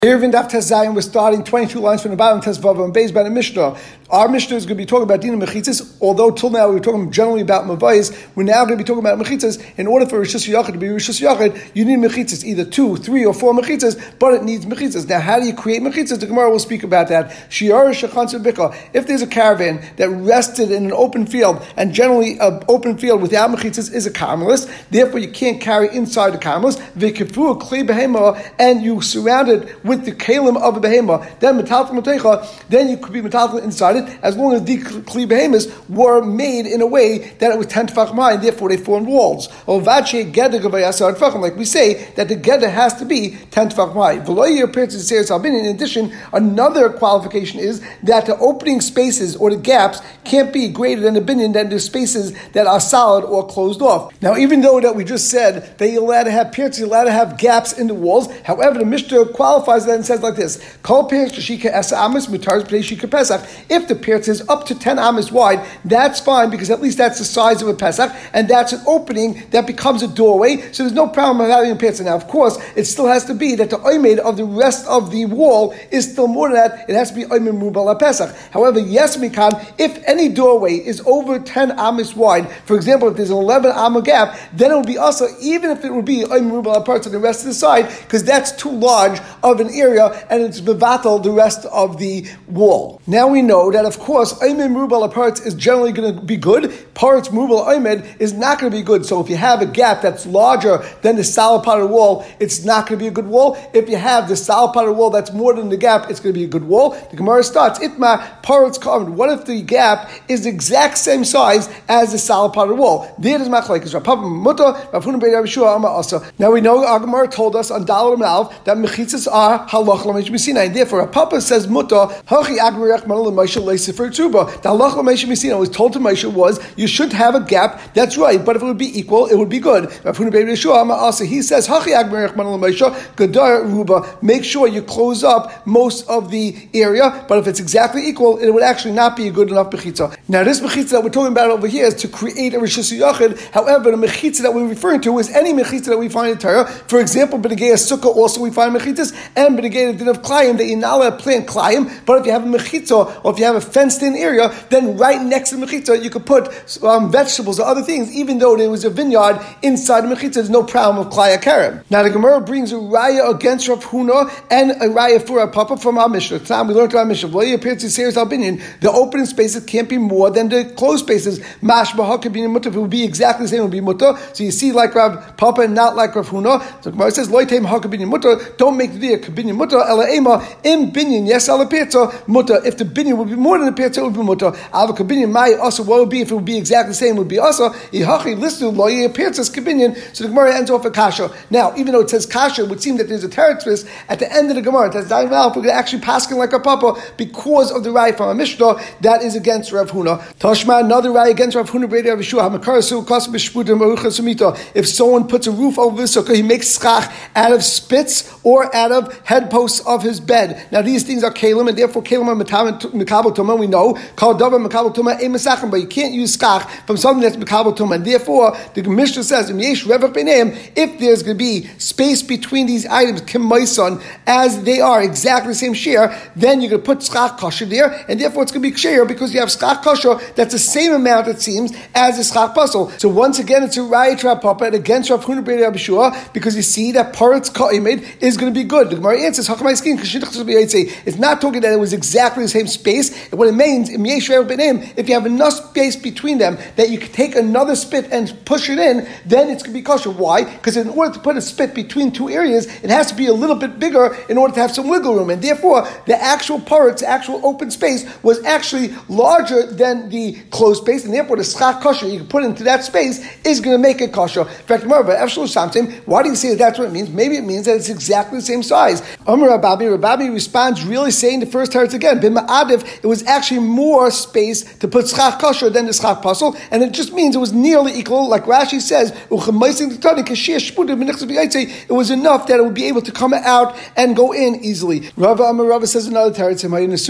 Irvin Daf Tes Zayin, we're starting 22 lines from the bottom, Tes Vav and Beis by the Mishnah. Our Mishnah is going to be talking about Dina Mechitzas, although till now we were talking generally about Mavayis, we're now going to be talking about Mechitzas. In order for Rishus Yachid to be Rishus Yachid, you need Mechitzas, either 2, 3, or 4 Mechitzas, but it needs Mechitzas. Now, how do you create Mechitzas? The Gemara will speak about that. Shiar Shechanser Bika. If there's a caravan that rested in an open field, and generally an open field without Mechitzas is a Carmelist, therefore you can't carry inside the Carmelist, V'kifu Kli Behema, and you surround it with the kalim of a behema, then metaltal matecha, then you could be metaltal inside it, as long as the kli behemas were made in a way that it was 10 tefach high, and therefore they formed walls. Like we say, that the geder has to be 10 tefach high. In addition, another qualification is that the opening spaces or the gaps can't be greater than the binyan, than the spaces that are solid or closed off. Now, even though that we just said that you're allowed to have pirts, you're allowed to have gaps in the walls, however, the Mishnah qualifies that and says like this: Kol pirts shika esa amis mutars b'nei shika pesach. If the pirts is up to 10 amis wide, that's fine, because at least that's the size of a pesach, and that's an opening that becomes a doorway. So there's no problem of having a pirts. Now, of course, it still has to be that the oimed of the rest of the wall is still more than that. It has to be oimed mubal pesach. However, yes, mikan, if any doorway is over 10 amis wide, for example, if there's an 11 amma gap, then it would be also, even if it would be oimed mubal parts on the rest of the side, because that's too large of an area, and it's bevatel the rest of the wall. Now we know that, of course, Aymed Merubal parts is generally going to be good. Parts Merubal Aymed is not going to be good. So if you have a gap that's larger than the solid part of the wall, it's not going to be a good wall. If you have the solid part of the wall that's more than the gap, it's going to be a good wall. The Gemara starts, Itma, parts covered. What if the gap is the exact same size as the solid part of the wall? There is machlekes. Now we know our Gemara told us on Daled and Alf that mechitzas are halach l'meish misina. And therefore, a papa says muta hachi agmerech manal l'meish leisifer tuba. The halach l'meish misina was told to Moshe was you should have a gap. That's right, but if it would be equal, it would be good. He says hachi agmerech manal l'meish gadar ruba. Make sure you close up most of the area, but if it's exactly equal, it would actually not be a good enough mechitza. Now, this mechitza that we're talking about over here is to create a rishus yachid. However, the mechitza that we're referring to is any mechitza that we find in Torah. For example, b'negei sukkah also we find mechitzas, and b'negei din of klayim that you're not allowed to plant klayim. But if you have a mechitza or if you have a fenced-in area, then right next to the mechitza you could put vegetables or other things. Even though there was a vineyard inside the mechitza, there's no problem of klaya karim. Now the Gemara brings a raya against Rav Huna and a raya for our papa from our Mishnah. Time we learned our Mishnah. The opening spaces can't be more than the closed spaces. Mashbaha could be mutter. If it would be exactly the same, it would be mutter. So you see, like Rav Papa and not like Rav Huna. So the Gemara says, "Loitem hakabinyan mutter." Don't make the kabinyan mutter. Ela ema im binyan yes ala pirza mutter. If the binyan would be more than the pirza, it would be mutter. Ava kabinyan mai also. What would be if it would be exactly the same? It would be also ihachi listu loye pirzas kabinyan. So the Gemara ends off a kasha. Now, even though it says kasha, it would seem that there's a teretz at the end of the Gemara. That's Dayan Valf. We're actually passing like a papa because of the raya from a Mishnah that is against Rav Huna. Tashma, another raya against Rav Huna. If someone puts a roof over the sukkah, he makes schach out of spits or out of headposts of his bed. Now these things are kalim, and therefore kalim are mekabel tumah. We know kol davar mekabel tumah ein mesachim, but you can't use schach from something that's mekabel tumah. And therefore, the Mishnah says, if there's going to be space between these items, kimaisan, as they are exactly the same share, then you're going to put schach kosher there, and therefore it's going to be kosher because you have schach kosher that's the same amount, it seems, as the schach puzzle. So once again, it's a raya to Rav Papa and against Rav Huna b'nei Rabbi Shua, because you see that parts ka'imid is going to be good. The Gemara answers, it's not talking that it was exactly the same space. What it means, if you have enough space between them that you can take another spit and push it in, then it's going to be kosher. Why? Because in order to put a spit between two areas, it has to be a little bit bigger in order to have some wiggle room. And therefore, the actual parts, the actual open space, was actually larger than the closed space, and therefore the schach kosher you can put into that space is going to make it kosher. In fact, why do you say that that's what it means? Maybe it means that it's exactly the same size. Rabbi responds really saying the first teretz again. It was actually more space to put schach kosher than the schach puzzle, and it just means it was nearly equal. Like Rashi says, it was enough that it would be able to come out and go in easily. Rava says another teretz.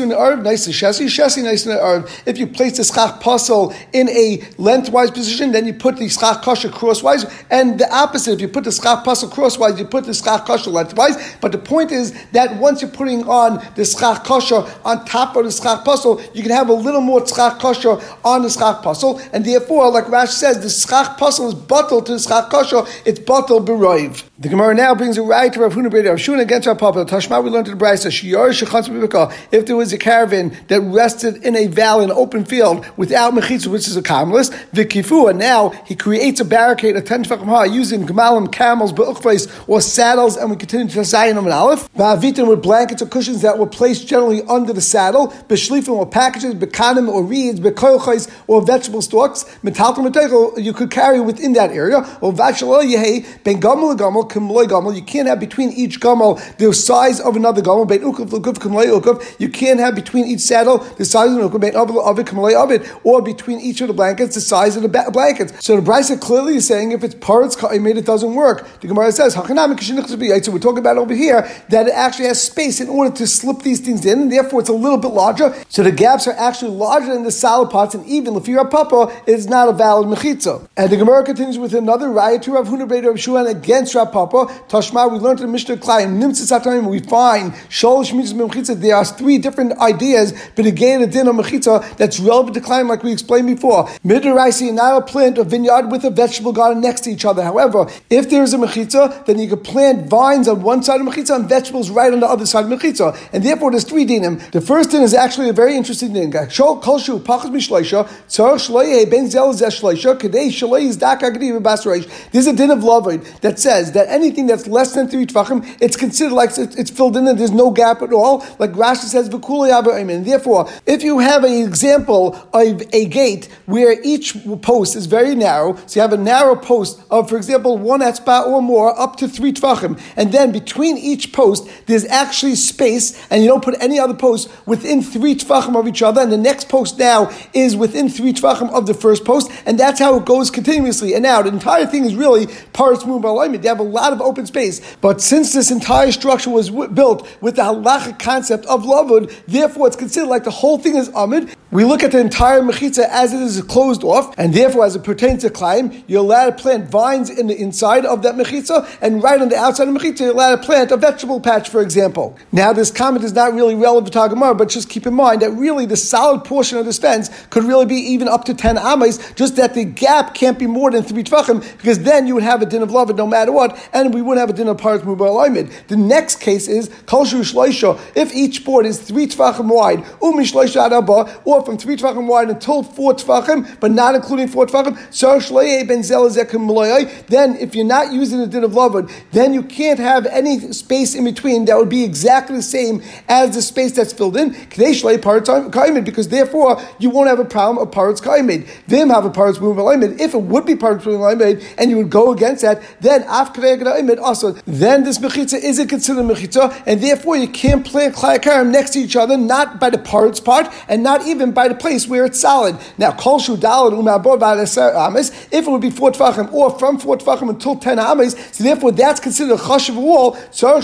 If you place the schach puzzle in a lengthwise position, then you put the schach kosher crosswise, and the opposite, if you put the schach puzzle crosswise, you put the schach kosher lengthwise. But the point point is that once you're putting on the schach kosher on top of the schach puzzle, you can have a little more schach kosher on the schach puzzle, and therefore, like Rashi says, the schach puzzle is bottled to the schach kosher, it's bottled beroiv. The Gemara now brings a right to Rav Huna Breder Rav Shuna against Rav Papa. Tashma, we learned in the Brisa, if there was a caravan that rested in a valley, an open field, without mechitza, which is a carmelist, v'kifua, now he creates a barricade of 10 tefachim high using gemalim, camels, be'uchvais, or saddles, and we continue to Zayin and Aleph. Va'avitim with blankets or cushions that were placed generally under the saddle, be'shlifim or packages, be'kanim or reeds, be'koychais or vegetable stalks, metaltum metechel, you could carry within that area, or v'ashal yehei, ben gamel gamel, kumloy gamel, you can't have between each gamel the size of another gamel, ben ukuf l'ukuf, kumloy ukuf, you can't have between each saddle the size of an ukuf, ben avid, kumloy avid, or between each of the blankets the size of the blankets. So the Brisa clearly is saying if it's parts made, it doesn't work. The Gemara says, so we're talking about over here that it actually has space in order to slip these things in, and therefore it's a little bit larger. So the gaps are actually larger than the solid parts, and even Lefira Papa is not a valid mechitza. And the Gemara continues with another raya to Rav Huna Breder Rav Shua against Rav Papa. Tashma, we learned in the Mishnah Klayim, Nimtzis Atarim, we find Sholosh Mitzvahs Mechitza. There are three different ideas, but again, a din of mechitza that's relevant to Klayim, like we explained before. Midraisi, not a plant or vineyard with a vegetable garden next to each other. However, if there is a mechitza, then you could plant vines on one side of mechitza and vegetables right on the other side of mechitza. And therefore, there's three dinim. The first din is actually a very interesting din. This is a din of Lavid that says that anything that's less than 3 tvachim, it's considered like it's filled in and there's no gap at all. Like Rashi says, and therefore, if you have an example of a gate where each post is very narrow, so you have a narrow post of, for example, 1 etzbah or more, up to 3 tvachim, and then between each post, there's actually space, and you don't put any other post within 3 tvachim of each other, and the next post now is within 3 tvachim of the first post, and that's how it goes continuously. And now, the entire thing is really parts move alignment. They have a lot of open space, but since this entire structure was built with the halachic concept of lavud, therefore it's considered like the whole thing is amid. We look at the entire mechitza as it is closed off, and therefore, as it pertains to Klayim, you're allowed to plant vines in the inside of that mechitza, and right on the outside of the mechitza, you're allowed to plant a vegetable patch, for example. Now, this comment is not really relevant to Gemara, but just keep in mind that really the solid portion of this fence could really be even up to 10 ames, just that the gap can't be more than 3 tvachim, because then you would have a din of lavud no matter what, and we wouldn't have a din of paras mubar alignment. The next case is kol shu shloisha, if each board is 3 tvachim wide, umishloisha ad abba, or from 3 tvachim wide until 4 tvachim, but not including 4 tvachim, so shloye ben zelazekim maloyai, then if you're not using the din of lavud, then you can't have any space in between that would be exactly the same as the space that's filled in, because therefore you won't have a problem of parts kaimed. Them have a parts mubar alignment. If it would be parts mubar alignment and you would go against that, then also, then this mechitza isn't considered mechitza, and therefore you can't plant klayakarim next to each other, not by the parts part, and not even by the place where it's solid. Now, kol shu dalad umabor ames, if it would be 4 tvachim, or from 4 tvachim until 10 ames, so therefore that's considered a chashuv wall.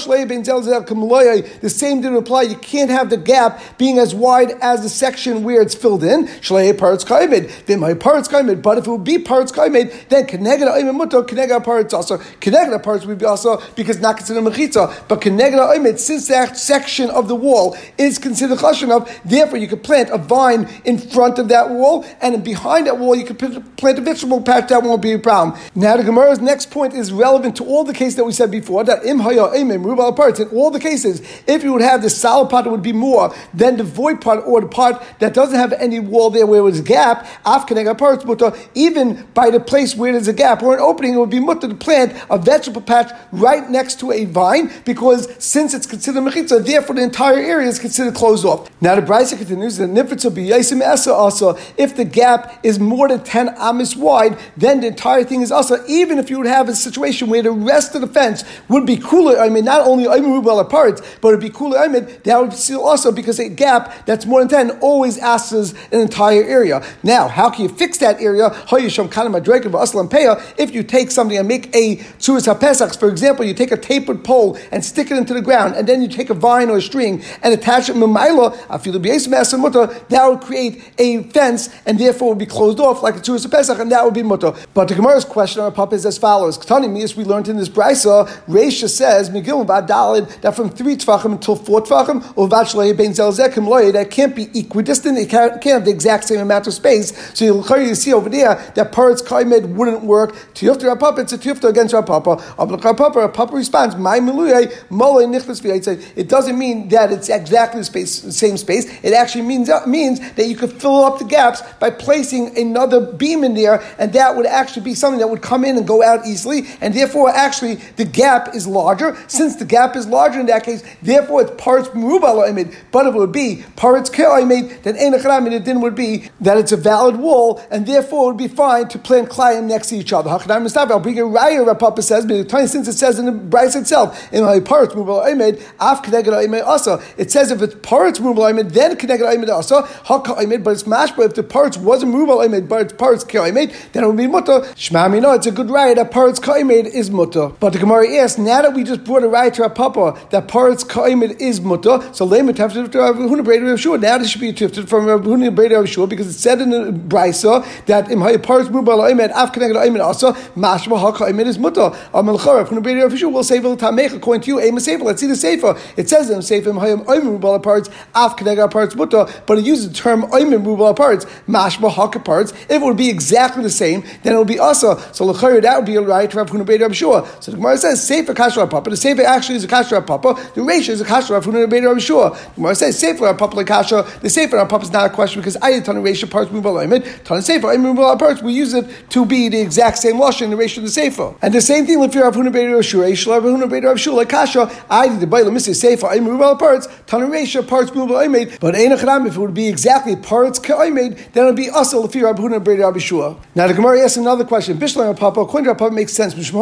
The same didn't apply. You can't have the gap being as wide as the section where it's filled in. Parts kaimed. Then my parts kaimed. But if it would be parts kaimed, then keneged aimed muto, keneged parts also. Keneged parts would be also because not considered mechitza. But keneged aimed, since that section of the wall is considered chashuv, therefore you could plant a vine in front of that wall, and behind that wall you could plant a vegetable patch. That won't be a problem. Now the Gemara's next point is relevant to all the cases that we said before, that im haya aimim rubal parts. In all the cases, if you would have the solid part, it would be more than the void part, or the part that doesn't have any wall there where there's a gap. Parts, even by the place where there's a gap or an opening, it would be mutter to plant a vegetable patch right next to a vine, because since it's considered mechitza, therefore the entire area is considered closed off. Now the Brisa continues that nifitza b'yaisim esa also, if the gap is more than 10 amis wide, then the entire thing is also, even if you would have a situation where the rest of the fence would be cooler, not only aimu parts, but it would be cooler, that would still also, because a gap that's more than 10 always asks an entire area. Now, how can you fix that area? If you take something and make a tzuras haPesach, for example, you take a tapered pole and stick it into the ground, and then you take a vine or a string and attach it that would create a fence, and therefore would be closed off like a tzuras haPesach, and that would be mutter. But the Gemara's question on Papa is as follows: we learned in this brisa, Reisha says, Dalid, that from 3 Tvachim until 4 Tvachim, that can't be equidistant, it can't have the exact same amount of space. So you see over there that Paretz Kaimed wouldn't work. Tiyufta Rav Papa, it's a Tiyufta against Rav Papa. Rav Papa responds, it doesn't mean that it's exactly the same space. It actually means that you could fill up the gaps by placing another beam in there, and that would actually be something that would come in and go out easily, and therefore actually the gap is larger. Since the gap is larger in that case, therefore it's Paretz Meruba L'Oimid. But if it would be Paretz Ke'oimid, then Ein Echad Amid, then would be that it's a valid wall, and therefore it would be fine to plant Klayim next to each other. I'll bring a raya, Rav Papa says, but since it says in the Bryce itself, in Paretz Meruba L'Oimid, Af Keneged L'Oimid Asa. It says if it's Paretz Meruba L'Oimid, then Keneged L'Oimid Asa, Ha'Ka'oimid, but it's mashba. If the Paretz wasn't Meruba L'Oimid, but it's Paretz Ke'oimid, then it would be Mutter. Shema Mino, it's a good raya that Paretz Ke'oimid is Mutter. But the Gemara asks, now that we just brought a raya to Rav Papa that Paretz Ke'oimid is Mutter, so Lema Tafsir to Rav Huna Breder Rav Shua. Now this should be tifted from Rav Huna Breder Rav Shua, because it said in the Brisa that Im Paretz Meruba L'Oimid, Af Keneged L'Oimid Asa, mashba Ha'Ka'oimid is Mutter. Amalcha Rav Huna Breder Rav Shua will say V'Tamech according to you. Aim a sefer. Let's see the sefer. It says in the sefer Im Hayim Oimim Meruba L'Paretz, Af Keneged Paretz Mutter, but it uses the term Oimim Meruba L'Paretz, mashba Ha'Kaparetz. If it would be exactly the same, then it would be Asa. So l'chayr, that would be a right to Rav Huna Breder Rav Shua. So the Gemara says sefer Kasher Rav Papa. The sefer actually is a Kasher Rav Papa. The Reisha is a Kasher Rav Huna Breder Rav Shua. The Gemara says sefer Rav Papa l'Kasher. The sefer Rav Papa is not a question because I Tana Reisha Paretz Meruba L'Oimid. Tana sefer Oimim Meruba L'Paretz. We use it to be the exact same lashon in the Reisha of the sefer. And the same thing l'fir Rav Huna Breder Rav Shua. Reisha Rav Huna Breder Rav Shua l'Kasher. I the Baila Missy sefer Oimim Meruba L'Paretz. Tana Reisha Paretz Meruba L'Oimid. But Ein Echad, if it would be exactly Paretz Ke'oimid, then it would be Asa l'fir Rav Huna Breder Rav Shua. Now the Gemara asks another question. Bishlam Rav Papa, according to Rav Papa, makes sense. That's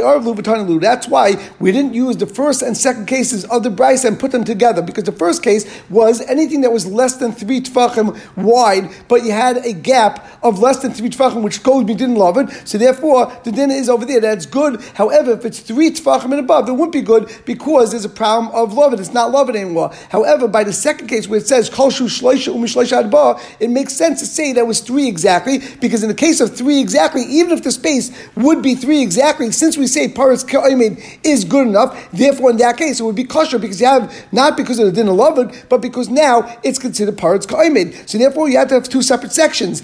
why we didn't use the first and second cases of the Bryce and put them together, because the first case was anything that was less than 3 Tvachim wide, but you had a gap of less than 3 Tvachim, which goes we didn't love it. So therefore, the din is over there. That's good. However, if it's 3 Tvachim and above, it wouldn't be good because there's a problem of love it. It's not love it anymore. However, by the second case where it says Kolshu Shloisha Umishloisha Adba, it makes sense to say that was 3 exactly, because in the case of 3 exactly, even if the space would be 3 exactly, since we say Paretz Ke'oimid is good enough, therefore in that case it would be kosher, because you have, not because of the din of love it, but because now it's considered Paretz Ke'oimid. So therefore you have to have 2 separate sections.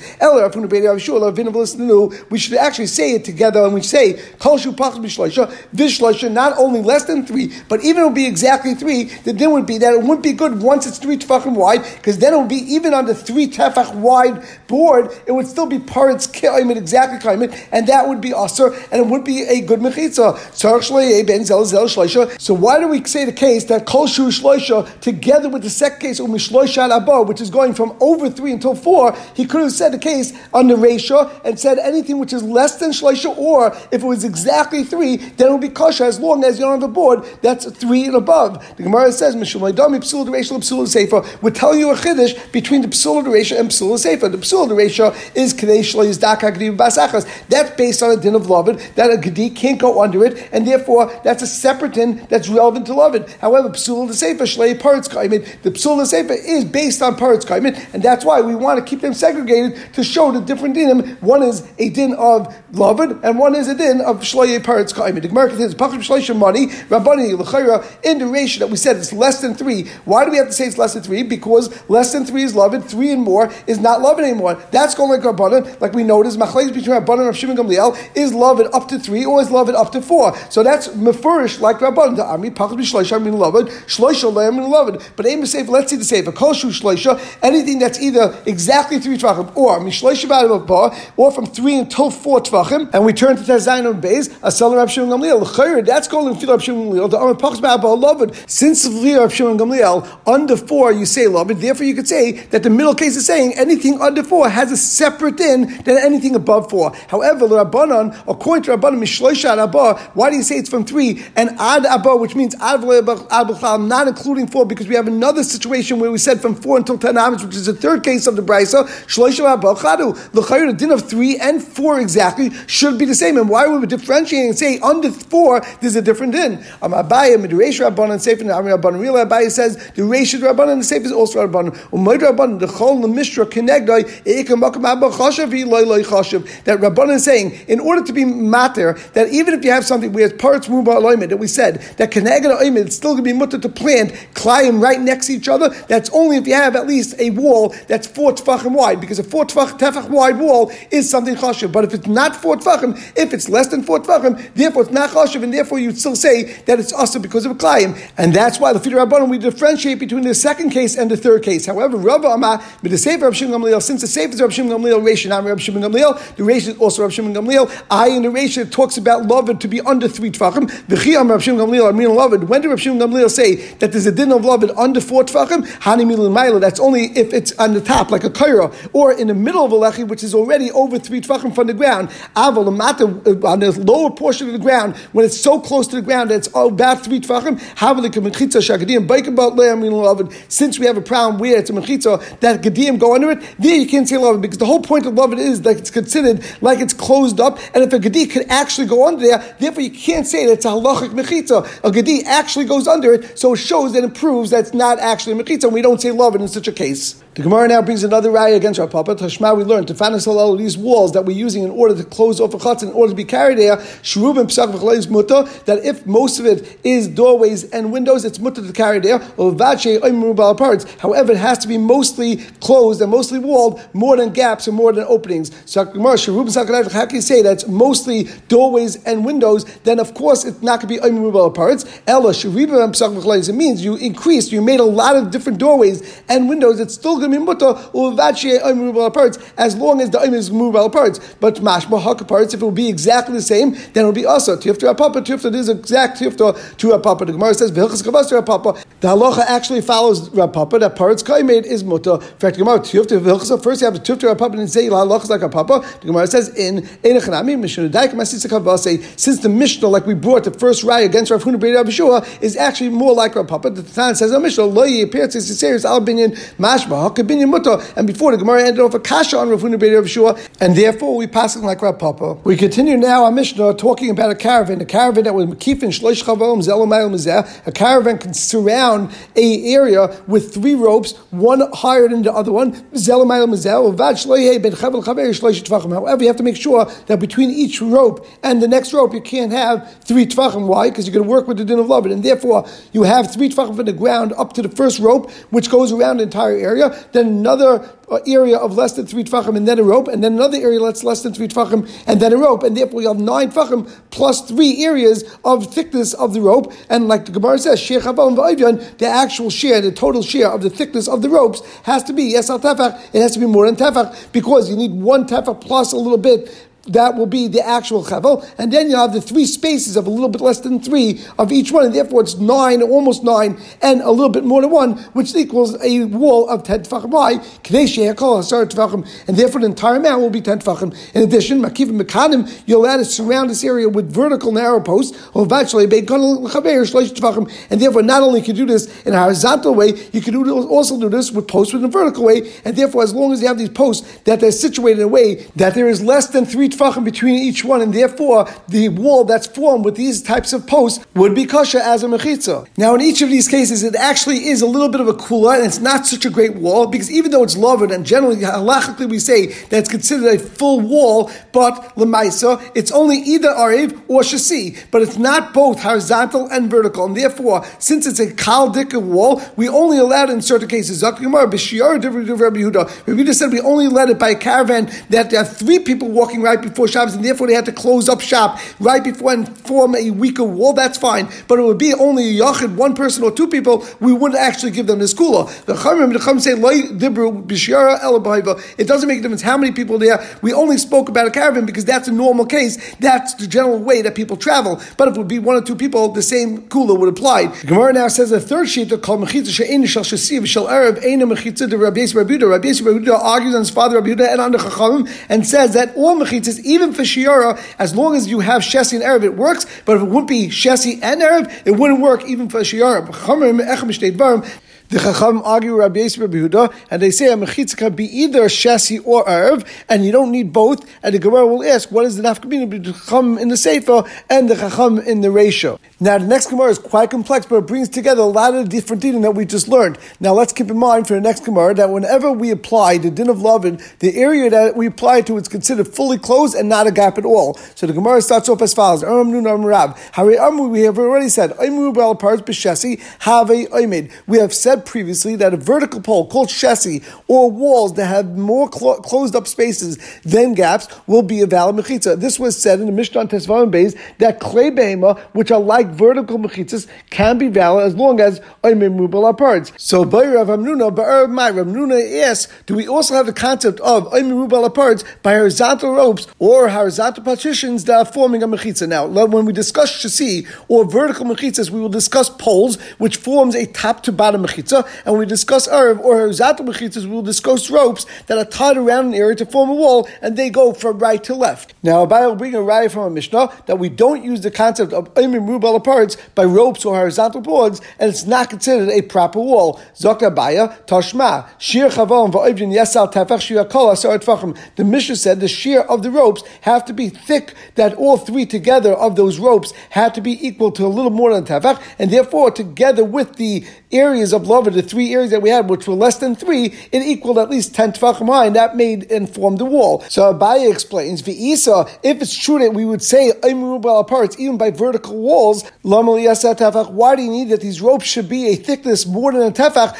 We should actually say it together, and we say Kolshu Pachas B'Shloisha, Vishloisha, not only less than 3, but even it would be exactly 3, the din would be that it wouldn't be good once it's 3 tefachim wide, because then it would be even on the 3 tefach wide board, it would still be Paretz Ke'oimid, exactly Ke'oimid, and that would be Asur, and it would be a good Mechitza. So why do we say the case that Kolshu Shloisha together with the second case Umishloisha Abba, which is going from over 3 until 4, he could have said the case on the ratio and said anything which is less than Shloisha, or if it was exactly 3, then it would be kosher as long as you don't have a board that's 3 and above. The Gemara says we're telling you a chiddush between the Psul of the ratio and Psul of Sefer. The Psul of the ratio is Kadesh Lo Yizdak HaGedi B'Basachas. That's based on a din of Loved, that a Gedi can't go under it, and therefore that's a separate din that's relevant to Loved. However, Psul of the Sefer, Shlei Paretz Ke'oimid, the Psul of the Sefer is based on Paretz Ke'oimid, and that's why we want to keep them segregated to show the different dinim. One is a din of Loved, and one is a din of Shlei Paretz Ke'oimid. The Gemara says, Pachim Shloisha money, Rabbani, L'chayra, in the ratio that we said it's less than 3. Why do we have to say it's less than 3? Because less than 3 is Loved, 3 and more is not Loved anymore. That's going like Rabbanan, like we noticed, Machlekes between Rabbanan and Rav Shimon Gamliel is Loved up to 3 or is Loved up to 4. So that's mefurish like Rabbanan. The Ami Pachas B'Shloisha mean Loved, Shloisha Le'am mean Loved. But aim to say, let's see the Sefer. Kolshu Shloisha, anything that's either exactly 3 Tvachim or Mishloisha B'Adam or from 3 until 4 Tvachim, and we turn to Tezayin on Beis, Asal Rav Shimon Gamliel. L'chayr, that's going to Rav Shimon Gamliel. The Ami Pachas B'Adam Loved. Since Rav Shimon Gamliel under 4 you say Loved, therefore you could say that the middle case is saying anything under 4 has a separate din than anything above 4. However, Rabbanan, according to Rabbanan, Mishloisha Ad Abba, why do you say it's from 3 and Ad Abba, which means Ad B'Chal, not including 4, because we have another situation where we said from 4 until 10 Amos, which is the third case of the Brisa, Shloisha Abba Chadu. The din of 3 and 4 exactly should be the same. And why would we differentiate and say under 4 there's a different din? Abaye, Midrash Rabbanan, Sefer Rabbanan, real Abaye says the Reish Rabbanan, the Sefer is also Rabbanan. Rabbanan, the Chol Mishra Kenegdai, that Rabbanan is saying, in order to be matter, that even if you have something where it's Paretz Meruba L'Oimid, that we said that Keneged Oimid, it's still going to be mutter to plant Klayim right next to each other. That's only if you have at least a wall that's 4 tefachim wide, because a 4 tefach wide wall is something chashuv. But if it's not 4 tefachim, if it's less than 4 tefachim, therefore it's not chashuv, and therefore you'd still say that it's also because of a Klayim. And that's why the Fidei Rabbanan we differentiate between the second case and the third case. However, Rava Amar, with the Sefer Rav Shimon Gamliel, since the Sefer is Rav Shimon Gamliel, Reish and Rav Shimon Gamliel, the Reish is also Rav Shimon Gamliel. In the Reish it talks about Lavid to be under 3 tefachim. V'chi Amar Rav Shimon Gamliel, Amin Lavid. When did Rav Shimon Gamliel say that there's a din of Lavid under 4 tefachim? Hani Milan Maila. That's only if it's on the top, like a kaira, or in the middle of a lechi, which is already over 3 tefachim from the ground. Aval on the lower portion of the ground, when it's so close to the ground that it's about 3 tefachim. Since we have a problem where it's a mechitza that gedim go under it, there you can't say Lavid, because the whole point of Lavid is that it's considered like it's closed up, and if a gedi could actually go under there, therefore you can't say that it's a halachic mechitza. A gedi actually goes under it, so it shows that it proves that it's not actually a mechitza, and we don't say Lavid in such a case. The Gemara now brings another raya against Rav Papa. Tashma, we learned to fanas halal these walls that we're using in order to close off a chutz, in order to be carried there. Shrub and psak v'chalei muta, that if most of it is doorways and windows, it's muta to carry there. However, it has to be mostly closed and mostly walled, more than gaps and more than openings. So Gemara, shrub and how can you say that's mostly doorways and windows? Then of course it's not going to be oimrubal parts. Ella shriba and psak v'chalei. It means you increased, you made a lot of different doorways and windows. It's still going to be mutter as long as the oim is movable parts. But mashma haka parts, if it will be exactly the same, then it will be also tifta Rav Papa. Tifta is exact tifta to Rav Papa. The Gemara says v'hilchas kavas Rav Papa. The halacha actually follows Rav Papa that parts kaimed is mutter. In fact, the Gemara tifta v'hilchas. First you have the tifta Rav Papa and say halachas like Rav Papa. The Gemara says in enechanami mishnah daik masisa kavase. Since the mishnah like we brought the first raya against Rav Huna B'Rei Rav Yeshua is actually more like Rav Papa. The Tatan says a mishnah lo yipirtz yisayers al binyan mashma. And before the Gemara ended off a kasha on Rav Huna B'Rei Rav Yeshua, and therefore we pass it like Rav Papa. We continue now our Mishnah talking about a caravan that was mekifin shlosh chavalim zelamayel mizeh. A caravan can surround a area with 3 ropes, one higher than the other one. Zelamayel mizeh. However, you have to make sure that between each rope and the next rope you can't have 3 tefachim. Why? Because you're going to work with the din of Lavid, and therefore you have 3 tefachim from the ground up to the first rope, which goes around the entire area. Then another area of less than 3 tefachim and then a rope, and then another area that's less than 3 tefachim and then a rope, and therefore you have 9 tefachim plus 3 areas of thickness of the rope. And like the Gemara says, share chaval v'ayvyan, the actual share, the total share of the thickness of the ropes has to be yes al tefach. It has to be more than tefach, because you need 1 tefach plus a little bit. That will be the actual chavel, and then you have the 3 spaces of a little bit less than 3 of each one, and therefore it's 9, almost 9, and a little bit more than 1, which equals a wall of 10 tefachim wide. And therefore the entire amount will be 10 tefachim. In addition, makivim mekanim, you're allowed to surround this area with vertical narrow posts, and therefore not only can you do this in a horizontal way, you can also do this with posts in a vertical way, and therefore as long as you have these posts that they're situated in a way that there is less than 3 tefachim between each one, and therefore the wall that's formed with these types of posts would be kosher as a mechitza. Now in each of these cases it actually is a little bit of a kula, and it's not such a great wall, because even though it's lovered, and generally halachically we say that it's considered a full wall, but lemaisa it's only either arev or shasi, but it's not both horizontal and vertical, and therefore since it's a kal dika wall, we only allowed it in certain cases. Rabbi Yehuda said we only let it by a caravan that there are 3 people walking right before Shabbos, and therefore they had to close up shop right before and form a weaker wall. That's fine, but it would be only a yachid, 1 person or 2 people. We wouldn't actually give them this kula. The Chum say it doesn't make a difference how many people there. We only spoke about a caravan because that's a normal case. That's the general way that people travel. But if it would be 1 or 2 people, the same kula would apply. The Gemara now says a third sheet called mechitza she'ein shel shasiv shel erev eina mechitza de Rabbi Yisrael Rabbi Yehuda. Rabbi Yisrael Rabbi Yehuda argues on his father Rabbi Yehuda and on the Chachamim, and says that all mechitzas, even for shiara, as long as you have shesi and erev, it works. But if it wouldn't be shesi and erev, it wouldn't work even for shiara. The Chacham argue Rabbi Yosef Rabbi Yehuda, and they say a mechitza can be either shesi or erev, and you don't need both. And the Gemara will ask, what is the nafkamina between the Chacham in the Sefer and the Chacham in the Reisha? Now, the next Gemara is quite complex, but it brings together a lot of different dinim that we just learned. Now, let's keep in mind for the next Gemara that whenever we apply the din of Lavin, the area that we apply it to is considered fully closed and not a gap at all. So the Gemara starts off as follows: we have already said we have said previously that a vertical pole called shesi or walls that have more closed up spaces than gaps will be a valid mechitza. This was said in the Mishnah Tesvarim Beis that clay behema, which are like vertical mechitzas, can be valid as long as oimid mubal are parts. So by Rav Hamnuna asks, do we also have the concept of oimid mubal are parts by horizontal ropes or horizontal partitions that are forming a mechitza? Now, when we discuss shasi or vertical mechitzas, we will discuss poles, which forms a top to bottom mechitza, and when we discuss erev or horizontal mechitzas, we will discuss ropes that are tied around an area to form a wall, and they go from right to left. Now, Abaye will bring a raya from a Mishnah that we don't use the concept of oimid mubal parts by ropes or horizontal boards, and it's not considered a proper wall. Zok Abaye, Tashma, Shir Chavam va'Ivdin Yesal Tafach Shir Kol Asar Tfachim. The Mishnah said the shear of the ropes have to be thick, that all three together of those ropes have to be equal to a little more than Tafach, and therefore together with the areas of Lava, the three areas that we had, which were less than 3, it equaled at least 10 Tfachim high, and that made and formed the wall. So Abaye explains, V'isa, if it's true that we would say Oimid parts even by vertical walls, why do you need that these ropes should be a thickness more than a tefach?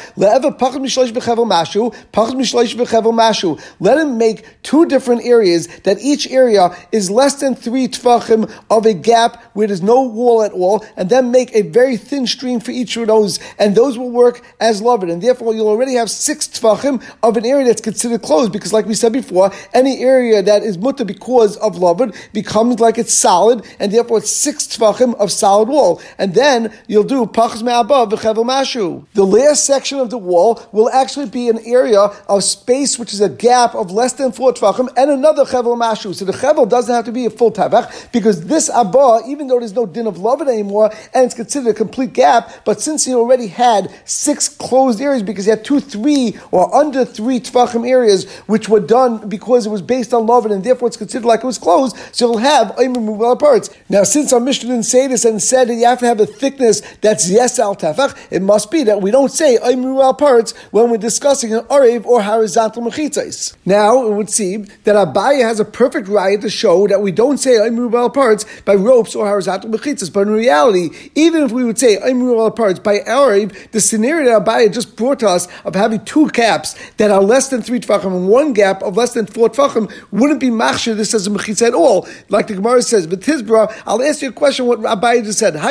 Let him make 2 different areas, that each area is less than 3 tefachim of a gap where there's no wall at all, and then make a very thin string for each of those, and those will work as loved. And therefore you'll already have 6 tefachim of an area that's considered closed, because like we said before, any area that is mutter because of loved becomes like it's solid, and therefore it's 6 tefachim of solid wall. And then you'll do pachas me'abah v'chevel mashu. The last section of the wall will actually be an area of space which is a gap of less than 4 tefachim and another chevel mashu. So the chevel doesn't have to be a full tefach, because this abah, even though there's no din of loved anymore and it's considered a complete gap, but since he already had 6 closed areas, because he had 2, 3 or under 3 tefachim areas which were done because it was based on loved, and therefore it's considered like it was closed, so he'll have oimid mubal parts. Now, since our Mishnah didn't say this and said that you have to have a thickness that's yes al tefach, it must be that we don't say oimid mubal parts when we're discussing an arev or horizontal mechitzas. Now, it would seem that Abaye has a perfect raya to show that we don't say oimid mubal parts by ropes or horizontal mechitzas, but in reality, even if we would say oimid mubal parts by arev, the scenario that Abaye just brought to us of having 2 gaps that are less than 3 tefachim and 1 gap of less than 4 tefachim wouldn't be machshir this as a mechitza at all. Like the Gemara says, but Tizbra, I'll ask you a question what Abaye just said.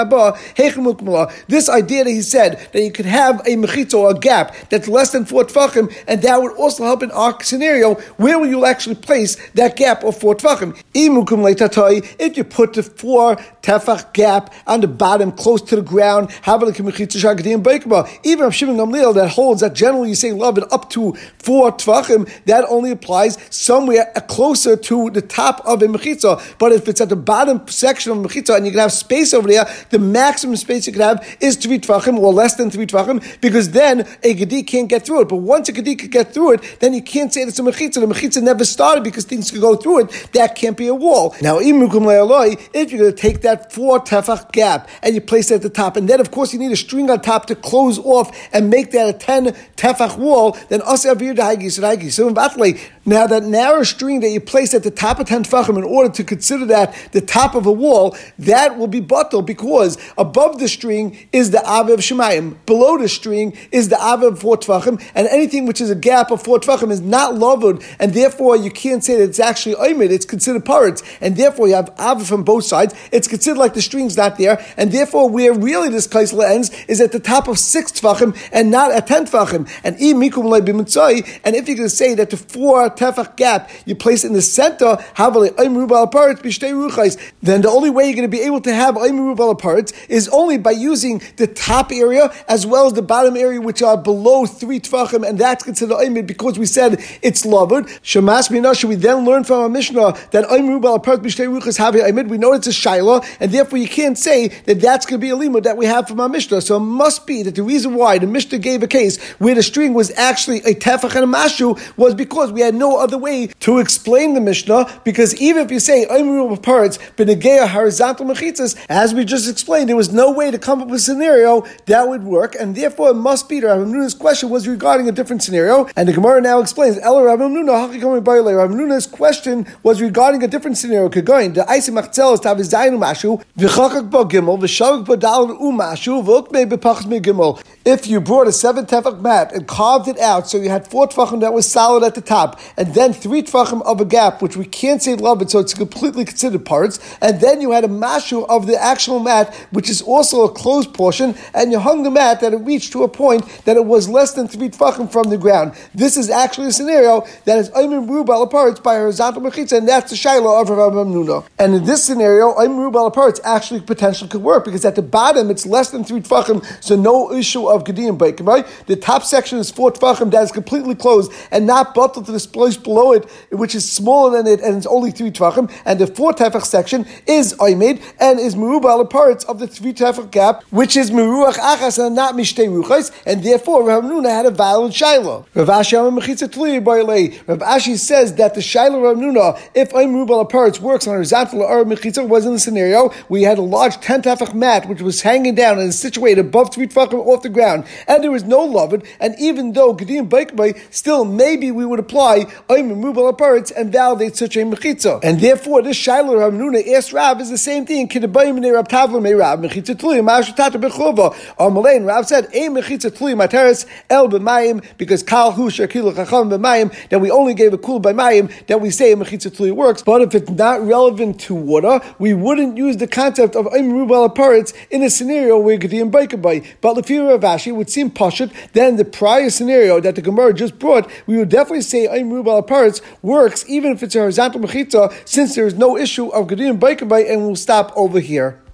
This idea that he said that you could have a mechitza or a gap that's less than 4 tefachim, and that would also help in our scenario, where will you actually place that gap of 4 tefachim? If you put the 4 tefach gap on the bottom close to the ground, even if Shimon Gamliel that holds that generally you say love it up to 4 tefachim, that only applies somewhere closer to the top of a mechitza. But if it's at the bottom section of a mechitza and you can have space over there, the maximum space you can have is 3 tefachim or less than 3 tefachim, because then a gedi can't get through it. But once a gedi can get through it, then you can't say it's a mechitza. The mechitza never started because things could go through it. That can't be a wall. Now, if you're going to take that 4 tefach gap and you place it at the top, and then of course you need a string on top to close off and make that a 10 tefach wall, then now that narrow string that you place at the top of 10 tefachim in order to consider that the top of a wall, that will be batel, because above the string is the Avev Shemayim, below the string is the Avev 4 tefachim, and anything which is a gap of 4 tefachim is not lovud, and therefore you can't say that it's actually oimid, it's considered parrots, and therefore you have Avev from both sides, it's considered like the string's not there, and therefore where really this kaisla ends is at the top of 6 tefachim and not at 10 tefachim. And if you're going to say that the 4 tefach gap, you place it in the center, then the only way you're going to be able to have Aymerubal parts is only by using the top area as well as the bottom area, which are below 3 tefachim, and that's considered Aymer because we said it's lavud. Shemas minasha, we then learn from our Mishnah that Aymerubal parts b'shtei ruchas have Aymer. We know it's a shaila, and therefore you can't say that that's going to be a limud that we have from our Mishnah. So it must be that the reason why the Mishnah gave a case where the string was actually a tefach and a mashu was because we had no other way to explain the Mishnah, because even if you say Aymerubal parts b'negeya horizontal mechitzas, as we just explained, there was no way to come up with a scenario that would work, and therefore it must be that Rav Nuna's question was regarding a different scenario, and the Gemara now explains, Rav Nuna's question was regarding a different scenario. Kegoin, the Eisi Machzel is to have a Zayin Umashu, V'chakak Bo Gimel, V'shavak Bo Dalad Umashu, V'ukmei B'pachas Me Gimel. If you brought a 7 tefach mat and carved it out, so you had 4 tefachim that was solid at the top, and then 3 tefachim of a gap, which we can't say love it, so it's completely considered parts, and then you had a mashu of the actual mat, which is also a closed portion, and you hung the mat that it reached to a point that it was less than 3 tefachim from the ground. This is actually a scenario that is Aymerubal parts by horizontal mechitza, and that's the shaila of Rav Nuna. And in this scenario, Aymerubal parts actually potentially could work, because at the bottom it's less than 3 tefachim, so no issue of Gedim Baikim, right? The top section is 4 tefachim that is completely closed and not buttled to the place below it, which is smaller than it, and it's only 3 tefachim, and the 4 tefach section is Aymed and is Merubal parts of the 3 tefach gap, which is Meruach Achas and not Mishtei Ruchais, and therefore Rav Nuna had a valid shaila. Rav Ashi says that the shaila Rav Nuna, if Aymerubal parts works on horizontal or mechitza, was in the scenario we had a large 10 tefach mat which was hanging down and situated above 3 tefachim off the ground, and there was no lavud, and even though Gedim Baikbay, still maybe we would apply Aymerubal parts and validate such a mechitza. And therefore this shaila Rav Nuna asked Rav is the same thing. Rav Tavla may Rav mechitza tluya ma'ashatata bechova. Malain Rav said a mechitza tluya materes el b'mayim, because kal hu shakilu chacham b'mayim, that we only gave a kul by mayim, that we say a mechitza tluya works. But if it's not relevant to water, we wouldn't use the concept of Aymerubal parts in a scenario where Gedim Baikabay. But Lefi Rav Ashi would seem pashut. Then the prior scenario that the Gemara just brought, we would definitely say Aymerubal parts works even if it's a horizontal mechitza, since there is no issue of Gedim Baikabay, and we'll stop over here.